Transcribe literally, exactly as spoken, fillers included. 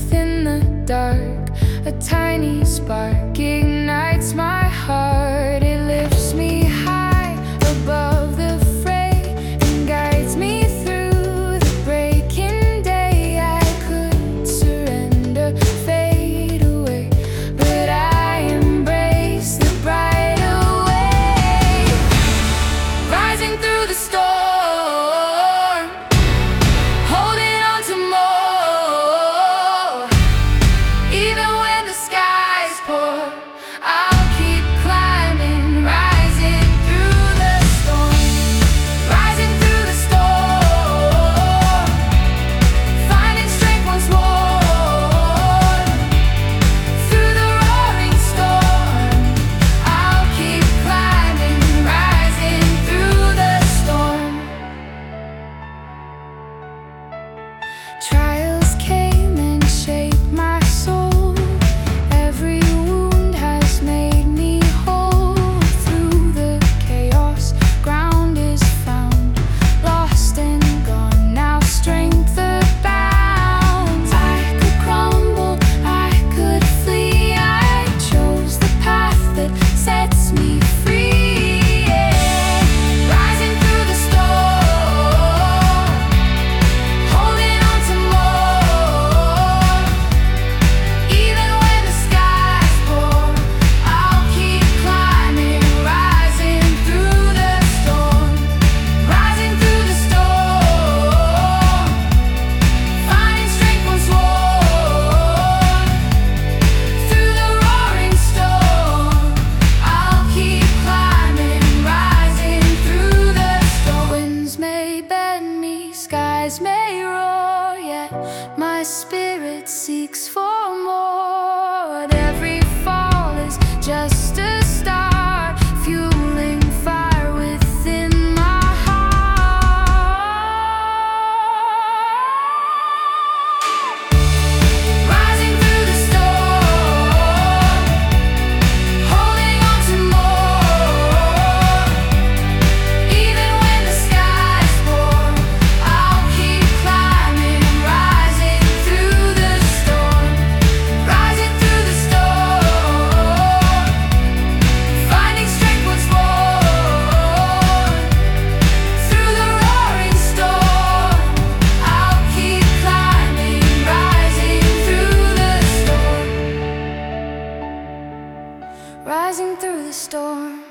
within the dark. A tiny spark ignites my heart. It lifts me high above the fray and guides me through the breaking day. I could surrender, fade away, but I embrace the brighter way. Rising through the storm, holding on to more. Even when the skies pour, I'll keep climbing. Rising through the storm, rising through the storm, finding strength once more. Through the roaring storm, I'll keep climbing. Rising through the storm. Trials came and shaped my soul. Every wound has made me whole. Through the chaos, ground is found. Lost and gone, now strength abounds. I could crumble, I could flee. I chose the path that sets me free. Yeah. Rising through the storm, holding on to more. Even when the skies pour, I'll keep climbing. Rising through the storm, rising through the storm, finding strength once more. Through the roaring storm, I'll keep climbing. Rising through the storm. Winds may bend me, skies may roar, yet my spirit seeks for more. Every fall is just a start, fueling fire within my heart. Rising through the storm, holding on to more. Even when the skies pour, I'll keep climbing. Rising through the storm, rising through the storm, finding strength once more. Through the roaring storm, I'll keep climbing. Rising through the storm, rising through the storm.